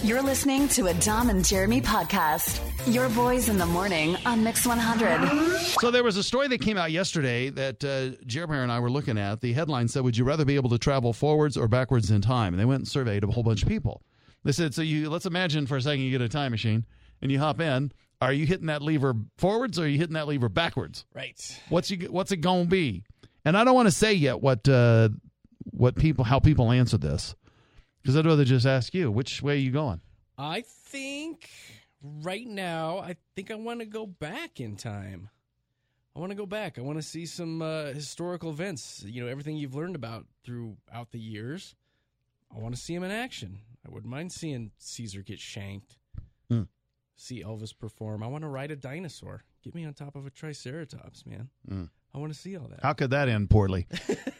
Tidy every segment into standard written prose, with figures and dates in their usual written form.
You're listening to a Dom and Jeremy podcast. Your boys in the morning on Mix 100. So there was a story that came out yesterday that Jeremy and I were looking at. The headline said, would you rather be able to travel forwards or backwards in time? And they went and surveyed a whole bunch of people. They said, let's imagine for a second you get a time machine and you hop in. Are you hitting that lever forwards or are you hitting that lever backwards? Right. What's it going to be? And I don't want to say yet how people answer this, because I'd rather just ask you, which way are you going? I think right now, I want to go back in time. I want to go back. I want to see some historical events, everything you've learned about throughout the years. I want to see them in action. I wouldn't mind seeing Caesar get shanked, see Elvis perform. I want to ride a dinosaur. Get me on top of a triceratops, man. I want to see all that. How could that end poorly?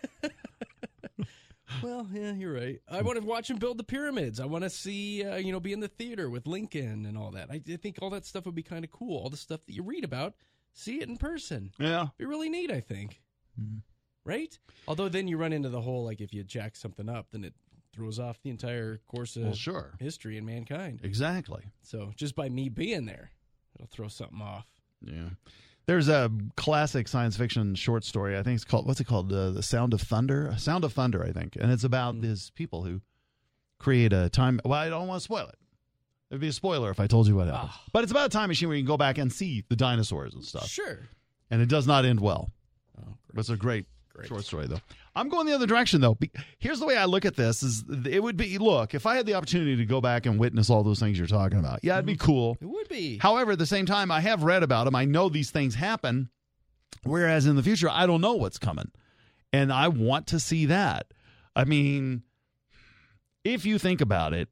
Well, yeah, you're right. I want to watch him build the pyramids. I want to see, be in the theater with Lincoln and all that. I think all that stuff would be kind of cool. All the stuff that you read about, see it in person. Yeah. It'd be really neat, I think. Right? Although then you run into the whole, if you jack something up, then it throws off the entire course of history and mankind. Exactly. So just by me being there, it'll throw something off. Yeah. There's a classic science fiction short story. I think it's called, what's it called? The Sound of Thunder? Sound of Thunder, I think. And it's about these people who create a time. Well, I don't want to spoil it. It would be a spoiler if I told you what happened. But it's about a time machine where you can go back and see the dinosaurs and stuff. Sure. And it does not end well. Oh, but it's a great short story, though. I'm going the other direction, though. Here's the way I look at this. It would be, look, if I had the opportunity to go back and witness all those things you're talking about, yeah, it'd be cool. It would be. However, at the same time, I have read about them. I know these things happen, whereas in the future, I don't know what's coming. And I want to see that. I mean, if you think about it,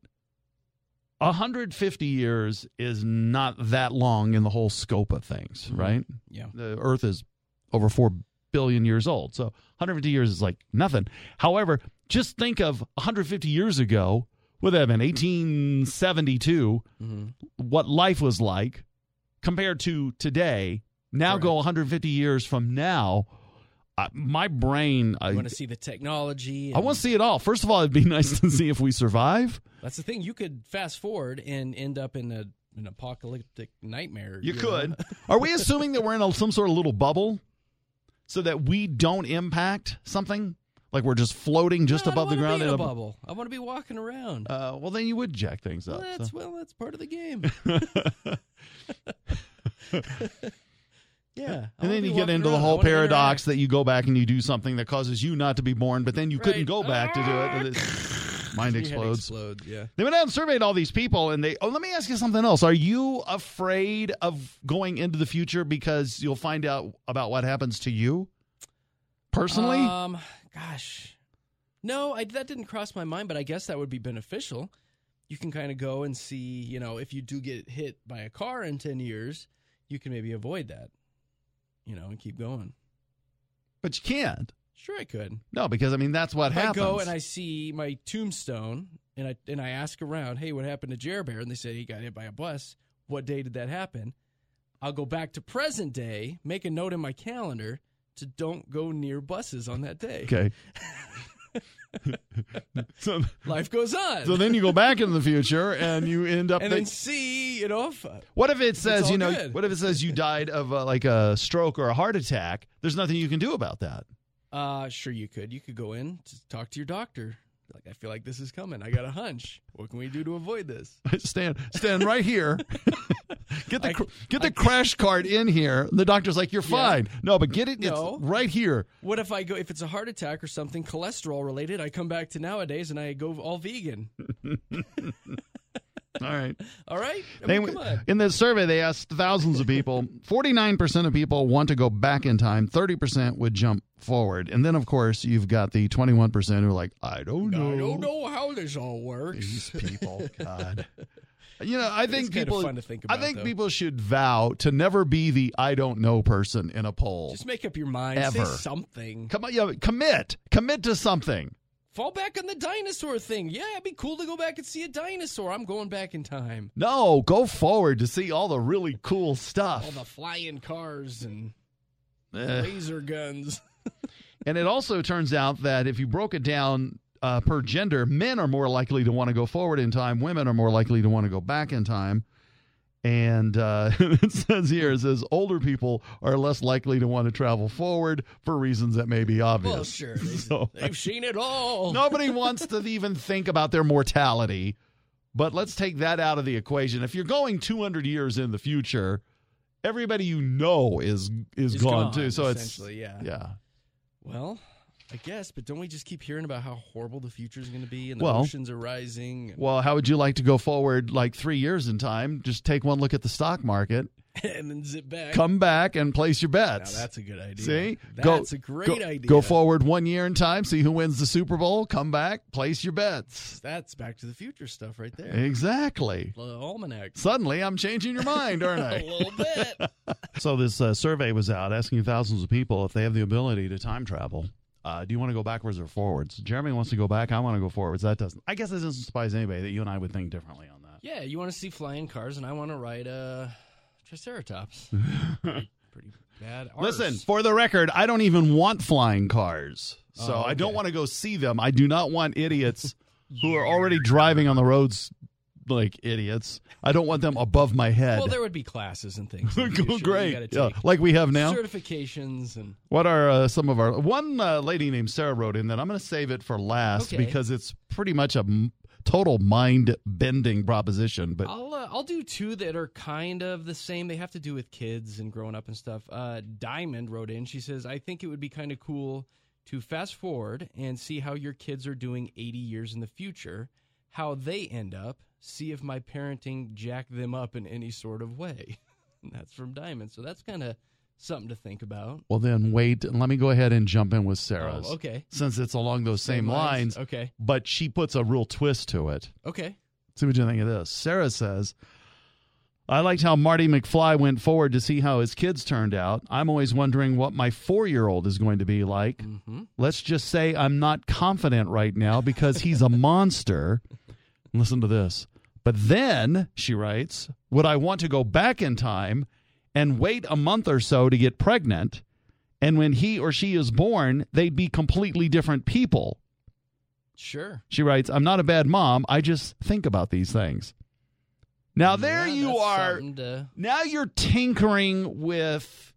150 years is not that long in the whole scope of things, right? Yeah. The Earth is over 4 billion years old. So 150 years is like nothing. However, just think of 150 years ago, would that have been 1872, what life was like compared to today. Now go 150 years from now. My brain... I want to see the technology. I want to see it all. First of all, it'd be nice to see if we survive. That's the thing. You could fast forward and end up in an apocalyptic nightmare. You could. Are we assuming that we're in some sort of little bubble so that we don't impact something? Like we're just floating just above the ground in a bubble. I want to be walking around. Well, then you would jack things up. That's part of the game. Yeah. And then you get into the whole paradox that you go back and you do something that causes you not to be born, but then you couldn't go back to do it. Mind explodes. Yeah. They went out and surveyed all these people, and let me ask you something else. Are you afraid of going into the future because you'll find out about what happens to you personally? Gosh. No, that didn't cross my mind, but I guess that would be beneficial. You can kind of go and see, if you do get hit by a car in 10 years, you can maybe avoid that. And keep going. But you can't. Sure I could. No, because, that's what happens. I go and I see my tombstone, and I ask around, hey, what happened to Jer Bear? And they say he got hit by a bus. What day did that happen? I'll go back to present day, make a note in my calendar to don't go near buses on that day. Okay. So life goes on. So then you go back in the future and you end up... And then see, what if it says, good. What if it says you died of like a stroke or a heart attack? There's nothing you can do about that. Sure you could. You could go in to talk to your doctor. I feel like this is coming. I got a hunch. What can we do to avoid this? Stand right here. Get the crash cart in here. The doctor's like, you're fine. No, but get it. No. It's right here. What if I go? If it's a heart attack or something cholesterol related, I come back to nowadays and I go all vegan. All right. All right. Come on. In this survey, they asked thousands of people. 49% of people want to go back in time. 30% would jump forward. And then, of course, you've got the 21% who are like, I don't know. I don't know how this all works. These people, God. I think people. Fun to think about, I think people should vow to never be the I don't know person in a poll. Just make up your mind. Ever. Say something. Come on, commit to something. Fall back on the dinosaur thing. Yeah, it'd be cool to go back and see a dinosaur. I'm going back in time. No, go forward to see all the really cool stuff. All the flying cars and laser guns. And it also turns out that if you broke it down per gender, men are more likely to want to go forward in time. Women are more likely to want to go back in time. And it says older people are less likely to want to travel forward for reasons that may be obvious. Well, sure. So, They've seen it all. nobody wants to even think about their mortality. But let's take that out of the equation. If you're going 200 years in the future, everybody you know is gone too. So essentially, yeah. Well, I guess, but don't we just keep hearing about how horrible the future is going to be and the Well- oceans are rising? Well, how would you like to go forward like 3 years in time? Just take one look at the stock market, And then zip back. come back and place your bets. Now, that's a good idea. See? That's a great idea. Go forward 1 year in time, see who wins the Super Bowl, come back, place your bets. That's Back to the Future stuff right there. Exactly. The almanac. Suddenly, I'm changing your mind, aren't A I? little bit. So this survey was out asking thousands of people if they have the ability to time travel. Do you want to go backwards or forwards? Jeremy wants to go back. I want to go forwards. I guess it doesn't surprise anybody that you and I would think differently on that. Yeah, you want to see flying cars, and I want to ride a Triceratops. pretty bad. Listen, for the record, I don't even want flying cars. So Oh, I don't okay. want to go see them. I do not want idiots who are already driving on the roads like idiots. I don't want them above my head. Well, there would be classes and things. in the future that you Great. gotta Yeah, take. like we have now. Certifications and What are some of our... One lady named Sarah wrote in that I'm going to save it for last Okay. because it's pretty much a total mind-bending proposition. But I'll do two that are kind of the same. They have to do with kids and growing up and stuff. Diamond wrote in. She says, I think it would be kind of cool to fast forward and see how your kids are doing 80 years in the future, how they end up, see if my parenting jacked them up in any sort of way. And that's from Diamond. So that's kind of something to think about. well, then wait. Let me go ahead and jump in with Sarah's. Oh, okay. Since it's along those same lines. Okay. But she puts a real twist to it. Okay. See what you think of this. Sarah says, I liked how Marty McFly went forward to see how his kids turned out. I'm always wondering what my 4-year-old is going to be like. Mm-hmm. Let's just say I'm not confident right now because he's a monster. Listen to this. But then, she writes, would I want to go back in time and wait a month or so to get pregnant? And when he or she is born, they'd be completely different people. Sure. She writes, I'm not a bad mom. I just think about these things. Now, there Yeah, you that's are. something to- Now you're tinkering with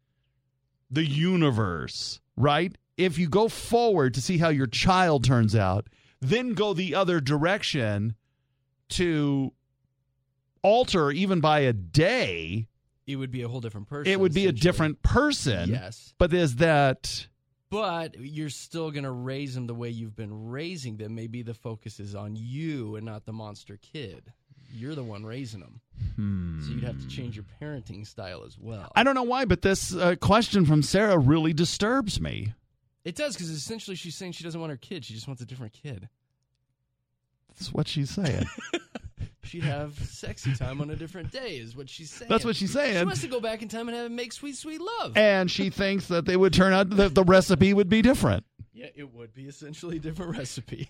the universe, right? If you go forward to see how your child turns out, then go the other direction to alter even by a day, It would be a whole different person. it would be a essentially. different person. Yes. But is that... But you're still going to raise them the way you've been raising them. Maybe the focus is on you and not the monster kid. You're the one raising them. So you'd have to change your parenting style as well. I don't know why, but this question from Sarah really disturbs me. It does, because essentially she's saying she doesn't want her kid. She just wants a different kid. That's what she's saying. She'd have sexy time on a different day is what she's saying. That's what she's saying. She wants to go back in time and have him make sweet, sweet love. And she thinks that they would turn out, the recipe would be different. Yeah, it would be essentially a different recipe.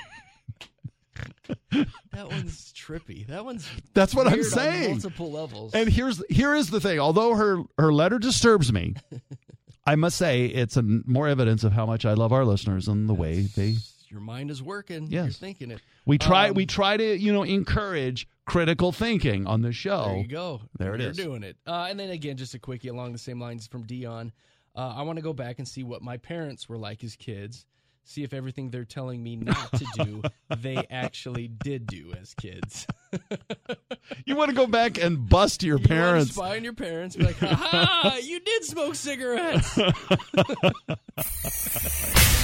That one's trippy. That one's That's what I'm weird on saying. multiple levels. And here is the thing. Although her letter disturbs me, I must say it's more evidence of how much I love our listeners and the way they... Your mind is working. Yes. You're thinking it. We try to, encourage critical thinking on the show. There you go. There it You're is. doing it. And then again, just a quickie along the same lines from Dion. I want to go back and see what my parents were like as kids. See if everything they're telling me not to do, they actually did do as kids. You want to go back and bust your You want to parents. spy on your parents. Be like, ha ha, you did smoke cigarettes.